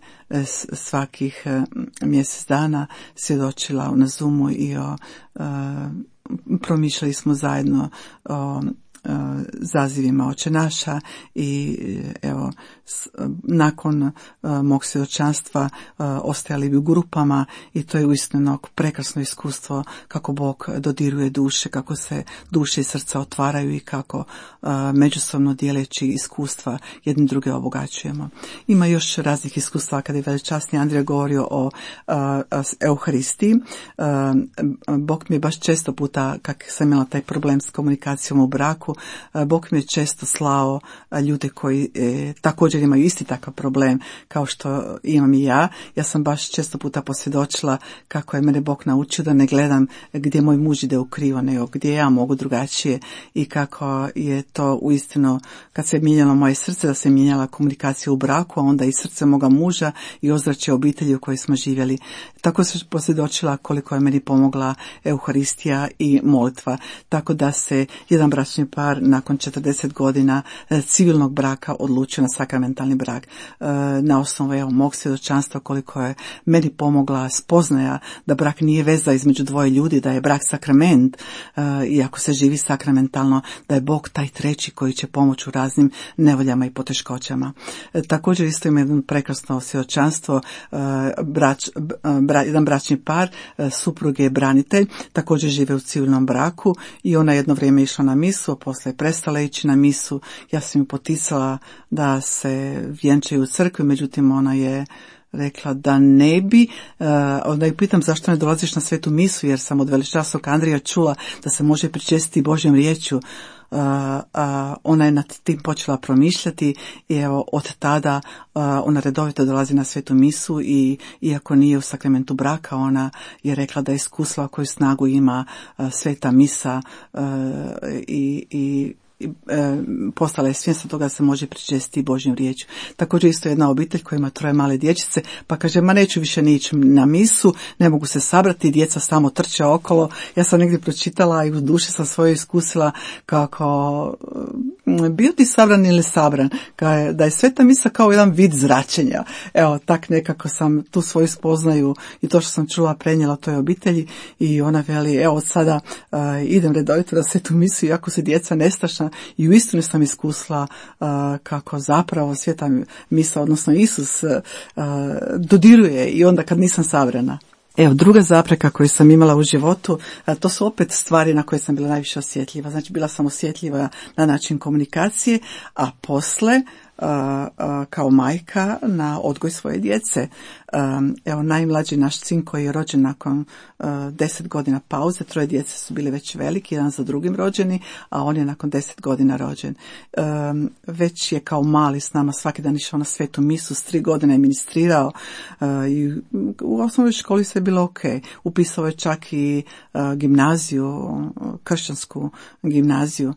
svakih uh, mjesec dana svjedočila na Zoomu i o, uh, promišljali smo zajedno o zazivima Oče naša i evo nakon mog svjedočanstva ostajali bi u grupama i to je uistinu prekrasno iskustvo kako Bog dodiruje duše, kako se duše i srca otvaraju i kako međusobno dijeleći iskustva jedni druge obogaćujemo. Ima još raznih iskustva kada je veličasni Andrija govorio o Euharistiji. Bog mi je baš često puta, kak sam imala taj problem s komunikacijom u braku, Bog mi je često slao ljude koji e, također imaju isti takav problem kao što imam i ja. Ja sam baš često puta posvjedočila kako je mene Bog naučio da ne gledam gdje moj muž ide u krivo, nego gdje ja mogu drugačije i kako je to uistinu kad se mijenjalo moje srce, da se mijenjala komunikacija u braku, a onda i srce moga muža i ozračje obitelji u kojoj smo živjeli. Tako sam posvjedočila koliko je meni pomogla Euharistija i molitva. Tako da se jedan bračni par nakon četrdeset godina civilnog braka odlučio na sakramentalni brak. Na osnovu evo, mog svjedočanstva koliko je meni pomogla spoznaja da brak nije veza između dvoje ljudi, da je brak sakrament i ako se živi sakramentalno, da je Bog taj treći koji će pomoći u raznim nevoljama i poteškoćama. Također isto ima jedno prekrasno svjedočanstvo, brač, bra, jedan bračni par, suprug je branitelj, također žive u civilnom braku i ona jedno vrijeme išla na misu, posle je prestala ići na misu. Ja sam ju poticala da se vjenčaju u crkvi, međutim ona je rekla da ne bi. Uh, onda ju pitam zašto ne dolaziš na svetu misu, jer sam od veličasnog Andrija čula da se može pričestiti Božjom riječju. Uh, uh, ona je nad tim počela promišljati i evo od tada uh, ona redovito dolazi na svetu misu i iako nije u sakramentu braka, ona je rekla da je iskusila koju snagu ima uh, sveta misa uh, i, i postala je svjesna toga da se može pričestiti Božjom riječju. Također isto jedna obitelj koja ima troje male dječice, pa kaže, ma neću više ni ići na misu, ne mogu se sabrati, djeca samo trče okolo. Ja sam negdje pročitala i u duši sam svoje iskusila kako bio ti sabran ili sabran, da je sveta misa kao jedan vid zračenja. Evo, tak nekako sam tu svoju spoznaju i to što sam čula prenijela toj obitelji i ona veli, evo od sada uh, idem redovito na svetu misu, iako se djeca nestašna, i uistinu sam iskusila uh, kako zapravo sveta misa, odnosno Isus uh, dodiruje i onda kad nisam sabrana. Evo, druga zapreka koju sam imala u životu, to su opet stvari na koje sam bila najviše osjetljiva. Znači, bila sam osjetljiva na način komunikacije, a posle kao majka na odgoj svoje djece. Evo, najmlađi naš sin koji je rođen nakon deset godina pauze, troje djece su bili već veliki, jedan za drugim rođeni, a on je nakon deset godina rođen. Već je kao mali s nama svaki dan išao na svetu misu, s tri godine je ministrirao i u osnovnoj školi sve je bilo ok. Upisao je čak i gimnaziju, kršćansku gimnaziju.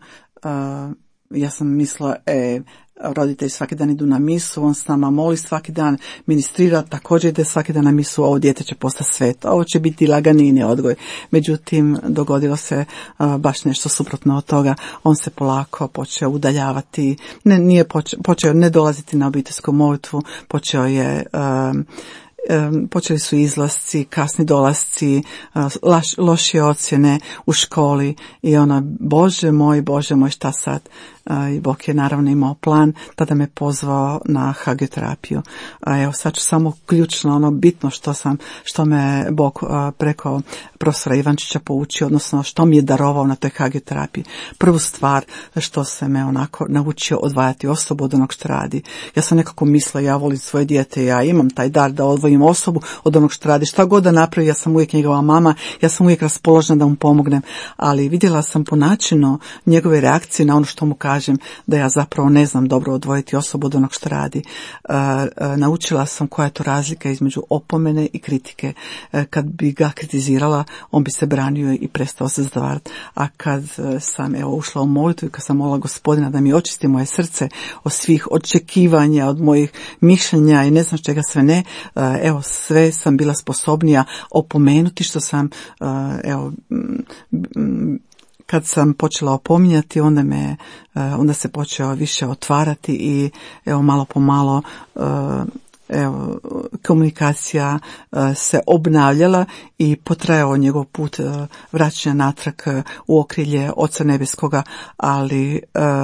Ja sam mislila, e, roditelji svaki dan idu na misu, on s nama moli svaki dan, ministrira, također ide svaki dan na misu, ovo dijete će postati sveto, ovo će biti laganini odgoj. Međutim, dogodilo se uh, baš nešto suprotno od toga. On se polako počeo udaljavati, ne, nije počeo, počeo ne dolaziti na obiteljsku molitvu, počeo je um, Um, počeli su izlasci, kasni dolasci, uh, laš, lošije ocjene u školi i ona, Bože moj, Bože moj, šta sad? Uh, I Bog je naravno imao plan, tada me pozvao na hagioterapiju. A evo, sad ću samo ključno, ono bitno što sam, što me Bog uh, preko profesora Ivančića poučio, odnosno što mi je darovao na toj hagioterapiji. Prvu stvar što se me onako naučio odvajati osobu od onog što radi. Ja sam nekako mislila, ja volim svoje dijete, ja imam taj dar da odvojim osobu od onog što radi. Šta god da napravi, ja sam uvijek njegova mama, ja sam uvijek raspoložena da mu pomognem, ali vidjela sam po načinu njegove reakcije na ono što mu kažem, da ja zapravo ne znam dobro odvojiti osobu od onog što radi. Uh, uh, naučila sam koja je to razlika između opomene i kritike. Uh, kad bi ga kritizirala, on bi se branio i prestao se zavarat. A kad uh, sam evo ušla u molitvu i kad sam molila Gospodina da mi očisti moje srce od svih očekivanja, od mojih mišljenja i ne znam čega sve ne, uh, evo sve sam bila sposobnija opomenuti što sam uh, evo m, kad sam počela opominjati, onda me, onda se počeo više otvarati i evo malo po malo evo, komunikacija se obnavljala i potrajao njegov put vraćanja natrag u okrilje Oca Nebeskoga, ali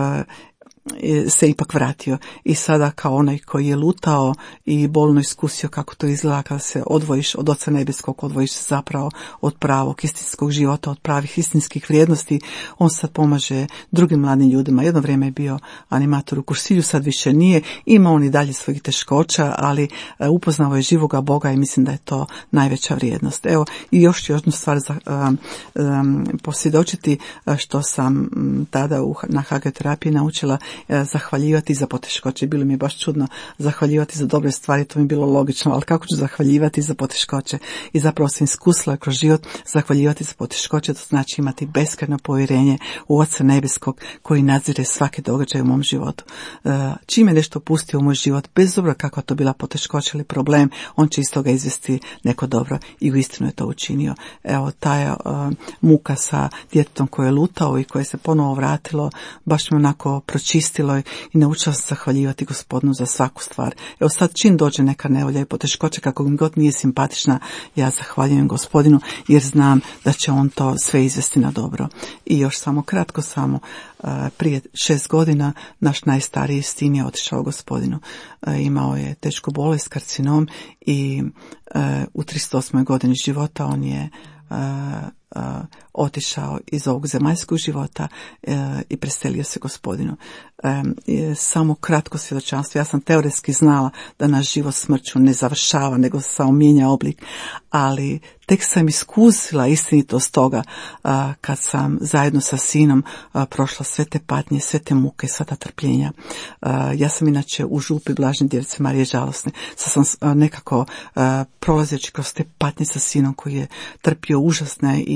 se ipak vratio i sada kao onaj koji je lutao i bolno iskusio kako to izgleda kada se odvojiš od Oca Nebeskog, odvojiš se zapravo od pravog istinskog života, od pravih istinskih vrijednosti, on sad pomaže drugim mladim ljudima. Jedno vrijeme je bio animator u Kursilju, sad više nije, ima on i dalje svojih teškoća, ali upoznao je živoga Boga i mislim da je to najveća vrijednost. Evo, i još jednu stvar za um, um, posvjedočiti što sam um, tada u, na hagioterapiji naučila zahvaljivati za poteškoće. Bilo mi je baš čudno zahvaljivati za dobre stvari, to mi je bilo logično, ali kako ću zahvaljivati za poteškoće? I zapravo sam iskusila kroz život zahvaljivati za poteškoće, to znači imati beskrajno povjerenje u Oca Nebeskog koji nadzire svaki događaj u mom životu. Čim je nešto pustio u moj život, bez obzira kakva to bila poteškoća ili problem, on će iz toga izvesti neko dobro i uistinu je to učinio. Evo, taj uh, muka sa djetetom koje je lutao i koje se ponovo vratilo, baš me onako pročistilo i naučila sam zahvaljivati Gospodinu za svaku stvar. Evo sad čim dođe neka nevolja i poteškoća, kako mi god nije simpatična, ja zahvaljujem Gospodinu jer znam da će on to sve izvesti na dobro. I još samo kratko samo, prije šest godina naš najstariji sin je otišao Gospodinu. Imao je tešku bolest, karcinom i u trideset osmoj godini života on je Uh, otišao iz ovog zemaljskog života uh, i preselio se Gospodinu. Um, samo kratko svjedočanstvo. Ja sam teoretski znala da naš život smrću ne završava, nego samo mijenja oblik, ali tek sam iskusila istinitost toga uh, kad sam zajedno sa sinom uh, prošla sve te patnje, sve te muke, sva ta trpljenja. Uh, ja sam inače u župi Blažene Djevice Marije Žalosne. Sad sam uh, nekako uh, prolazeći kroz te patnje sa sinom koji je trpio užasne i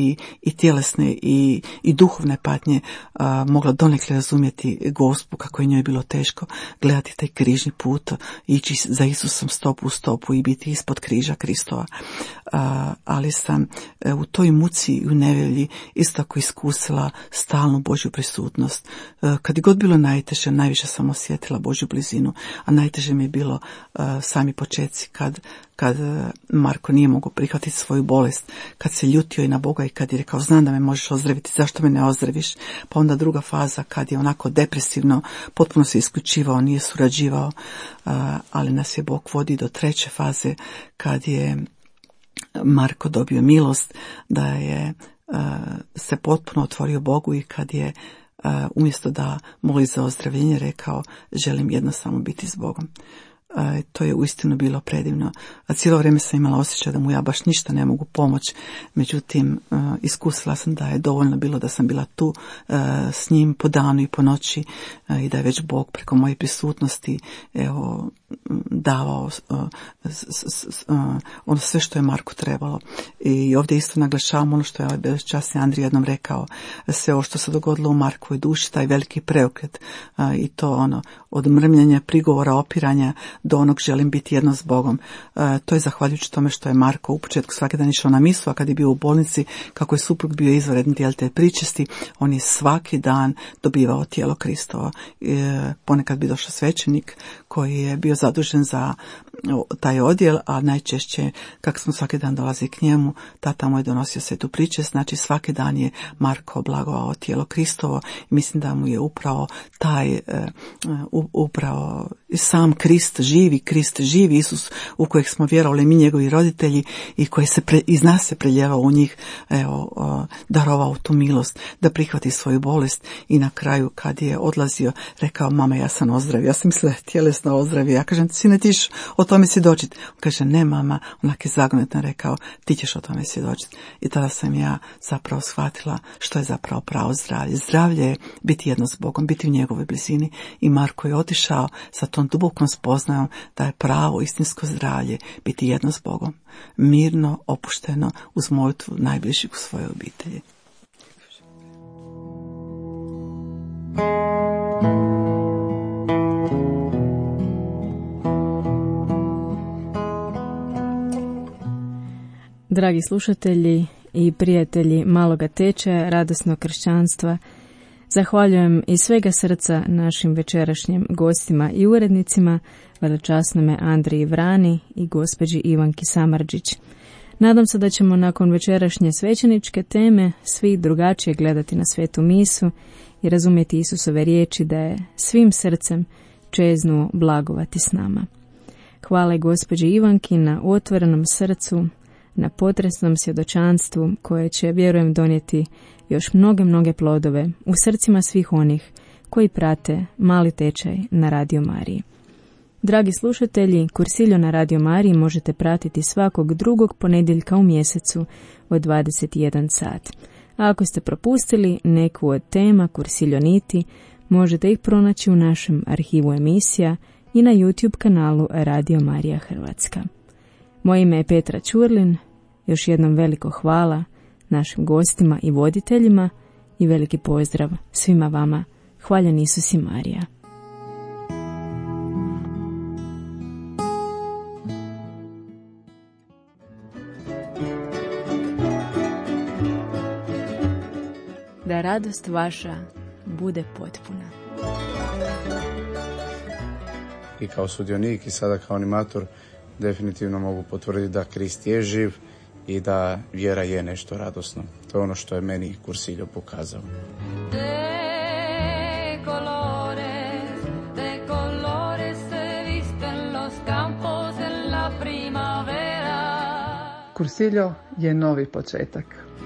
i, i tjelesne i, i duhovne patnje a, mogla donekle razumjeti Gospu, kako je njoj bilo teško gledati taj križni put, ići za Isusom stopu u stopu i biti ispod križa Kristova. A, ali sam a, u toj muci i u nevolji isto tako iskusila stalnu Božju prisutnost. A, kad je god bilo najteže, najviše sam osjetila Božju blizinu, a najteže mi je bilo a, sami počeci kad kad Marko nije mogao prihvatiti svoju bolest, kad se ljutio i na Boga i kad je rekao, znam da me možeš ozdraviti, zašto me ne ozdraviš? Pa onda druga faza kad je onako depresivno, potpuno se isključivao, nije surađivao, ali nas je Bog vodi do treće faze kad je Marko dobio milost, da je se potpuno otvorio Bogu i kad je umjesto da moli za ozdravljenje rekao, želim jednostavno biti s Bogom. E, to je uistinu bilo predivno. A cijelo vrijeme sam imala osjećaj da mu ja baš ništa ne mogu pomoći. Međutim, e, iskusila sam da je dovoljno bilo da sam bila tu e, s njim po danu i po noći e, i da je već Bog preko moje prisutnosti evo, davao e, s, s, s, e, ono sve što je Marku trebalo. I ovdje isto naglašavam ono što je časni Andrija jednom rekao, sve ovo što se dogodilo u Markovoj duši, taj veliki preokret e, i to ono od mrmljenja, prigovora, opiranja do onog želim biti jedno s Bogom. E, to je zahvaljujući tome što je Marko u početku svaki dan išao na misu, a kad je bio u bolnici, kako je suprug bio izvanredni djelitelj pričesti, on je svaki dan dobivao tijelo Kristovo. E, ponekad bi došao svećenik koji je bio zadužen za taj odjel, a najčešće kako smo svaki dan dolazili k njemu, tata mu je donosio svetu pričest, znači svaki dan je Marko oblagovao tijelo Kristovo i mislim da mu je upravo taj uh, upravo sam Krist, živi Krist, živi Isus u kojeg smo vjerovali mi njegovi roditelji i koji se pre, iz nas se preljevao u njih, evo, uh, darovao tu milost da prihvati svoju bolest i na kraju kad je odlazio rekao, mama, ja sam ozdravio, ja sam mislila tjelesno ozdravio, ja kažem, sine, ti ćeš o tome svjedočiti. On kaže, ne mama, onak je zagonetno rekao, ti ćeš o tome svjedočiti. I tada sam ja zapravo shvatila što je zapravo pravo zdravlje. Zdravlje je biti jedno s Bogom, biti u njegovoj blizini i Marko je otišao sa tom dubokom spoznajom da je pravo istinsko zdravlje biti jedno s Bogom, mirno, opušteno, uz molitvu najbližih u svojoj obitelji. Dragi slušatelji i prijatelji Maloga tečaja radosnog kršćanstva, zahvaljujem iz svega srca našim večerašnjim gostima i urednicima, veličasnome Andriji Vrani i gospođi Ivanki Samardžić. Nadam se da ćemo nakon večerašnje svećeničke teme svi drugačije gledati na svetu misu i razumjeti Isusove riječi da je svim srcem čeznuo blagovati s nama. Hvala i gospođi Ivanki na otvorenom srcu, na potresnom svjedočanstvu koje će, vjerujem, donijeti još mnoge, mnoge plodove u srcima svih onih koji prate Mali tečaj na Radio Mariji. Dragi slušatelji, Kursiljo na Radio Mariji možete pratiti svakog drugog ponedjeljka u mjesecu od dvadeset jedan sat. A ako ste propustili neku od tema Kursiljo niti, možete ih pronaći u našem arhivu emisija i na YouTube kanalu Radio Marija Hrvatska. Moje ime je Petra Ćurlin, još jednom veliko hvala našim gostima i voditeljima i veliki pozdrav svima vama. Hvaljen Isus i Marija. Da radost vaša bude potpuna. I kao sudionik i sada kao animator definitivno mogu potvrditi da Krist je živ i da vjera je nešto radosno. To je ono što je meni Kursiljo pokazao. De colores, de colores se visten los campos en la primavera. Kursiljo je novi početak.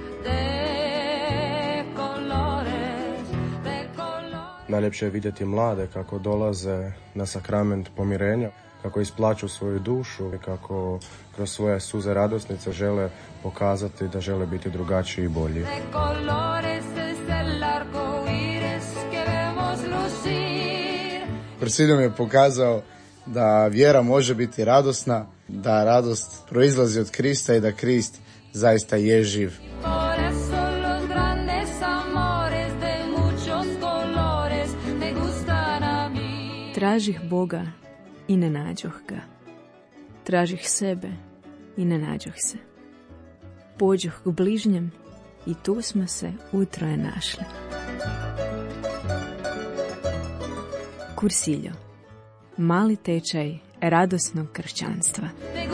De colores, de colores. Najljepše je vidjeti mlade kako dolaze na sakrament pomirenja, kako isplaću svoju dušu i kako kroz svoje suze radosnice žele pokazati da žele biti drugačiji i bolji. De colores es el arco iris que vemos lucir. Kursiljo mi je pokazao da vjera može biti radosna, da radost proizlazi od Krista i da Krist zaista je živ. Por eso Tražih Boga i ne nađoh ga. Tražih sebe i ne nađoh se. Pođoh k bližnjem i tu smo se utroje našli. Kursiljo. Mali tečaj radosnog kršćanstva.